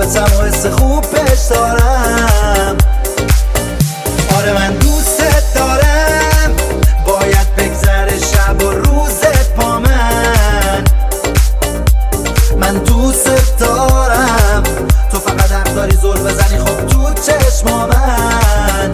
محبتم و حس خوب پیش دارم. آره من دوست دارم، باید بگذره شب و روزت با من دوست دارم. تو فقط حق داری زل بزنی خب تو چشما من.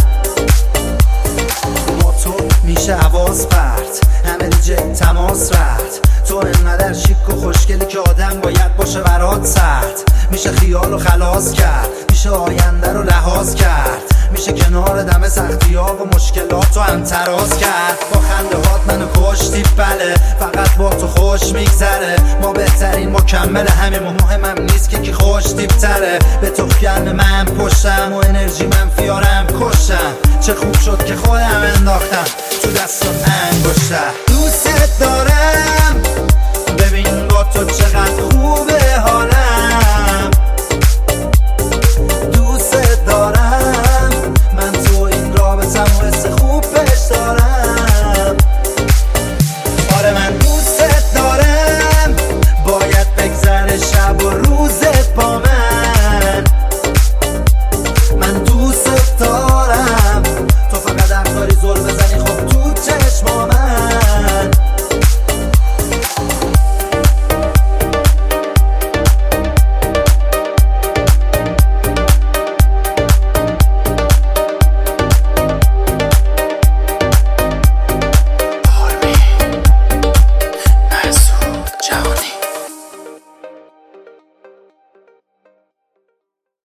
با تو میشه حواس پرت، همه دیجه تماس رفت. تو انقدر شیک و خوشگلی که آدم باید باشه برات سخت. میشه خیال و خلاص کرد، میشه آینده رو لحاظ کرد، میشه کنار دم سختی ها و مشکلات رو هم تراز کرد. با خنده هات منو کشتی بله، فقط با تو خوش میگذره. ما بهترین مکمل همیم و مهمم نیست که کی خوش تیبتره. به تو گرم من پشتم و انرژی منفیارم کشتم. چه خوب شد که خودم انداختم تو دست و انگشتم. دوست دارم